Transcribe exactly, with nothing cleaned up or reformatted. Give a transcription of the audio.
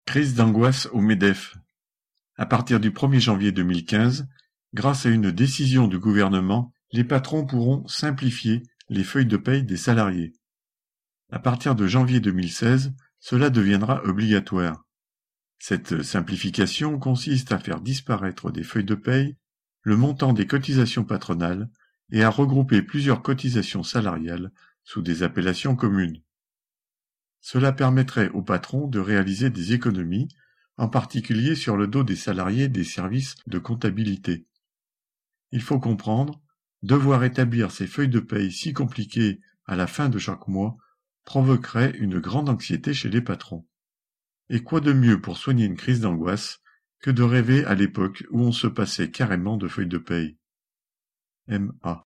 Crise d'angoisse au MEDEF. À partir du premier janvier deux mille quinze, grâce à une décision du gouvernement, les patrons pourront simplifier les feuilles de paye des salariés. À partir de janvier deux mille seize, cela deviendra obligatoire. Cette simplification consiste à faire disparaître des feuilles de paye le montant des cotisations patronales et à regrouper plusieurs cotisations salariales sous des appellations communes. Cela permettrait aux patrons de réaliser des économies, en particulier sur le dos des salariés des services de comptabilité. Il faut comprendre, devoir établir ces feuilles de paye si compliquées à la fin de chaque mois provoquerait une grande anxiété chez les patrons. Et quoi de mieux pour soigner une crise d'angoisse que de rêver à l'époque où on se passait carrément de feuilles de paye. M A